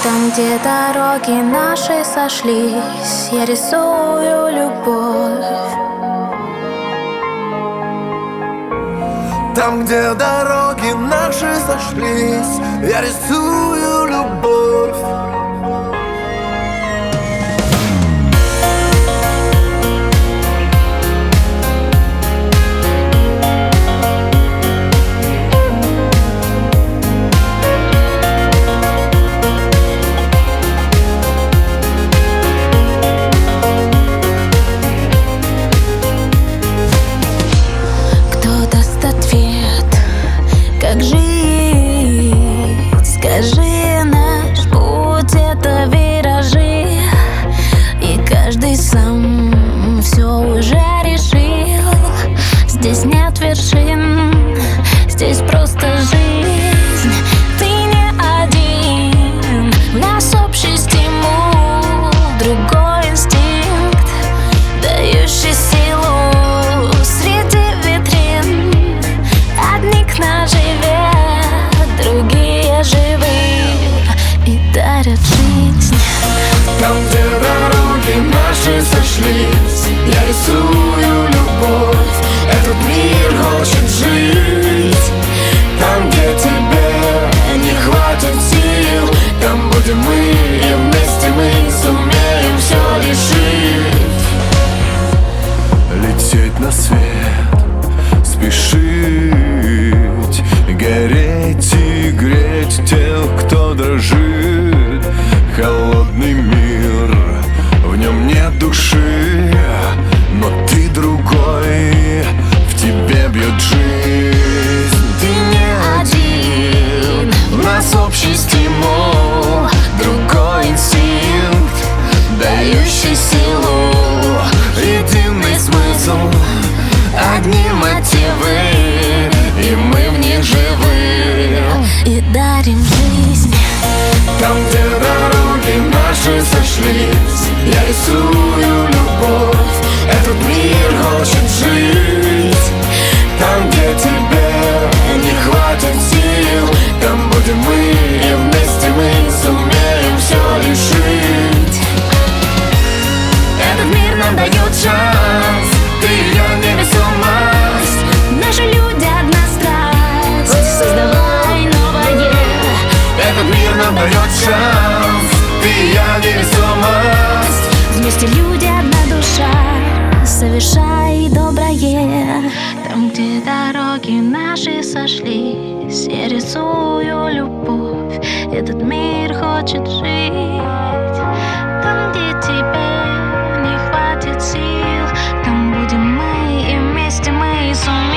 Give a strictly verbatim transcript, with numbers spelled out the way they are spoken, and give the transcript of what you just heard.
Там, где дороги наши сошлись, я рисую любовь. Там, где дороги наши сошлись, я рисую любовь. Как жить? Скажи, наш путь — это виражи, и каждый сам все уже решил. Здесь нет вершин, здесь просто жизнь. Ты не один, в нас общий стимул, другой инстинкт, дающий силу среди витрин. Одни к ножи, другие живы и дарят жизнь. Там, где дороги наши сошлись, я рисую любовь. Этот мир хочет жить. Там, где тебе не хватит сил, там будем мы, и вместе мы сумеем все решить. Лететь на свет, спешить, гореть и греть тех, кто дрожит. Холодный мир, в нем нет души, но ты другой, в тебе бьет жизнь. Ты не один, В нас общий стимул, другой инстинкт, дающий силу, единый смысл, одни мотивы, и мы в них живы и дарим жизнь. Там, где дороги наши сошлись, я рисую любовь. Этот мир хочет жить. Там, где тебе не хватит сил, там будем мы, и вместе мы сумеем все решить. Этот мир нам дает шанс, Ты ее невесомость. наши люди одна страсть, создавай новое. Этот мир нам дает шанс, ты ее невесомость. Вместе люди одна душа, совершай доброе. Там, где дороги наши сошлись, я рисую любовь. Этот мир хочет жить. Там, где тебе не хватит сил, там будем мы, и вместе мы сумеем.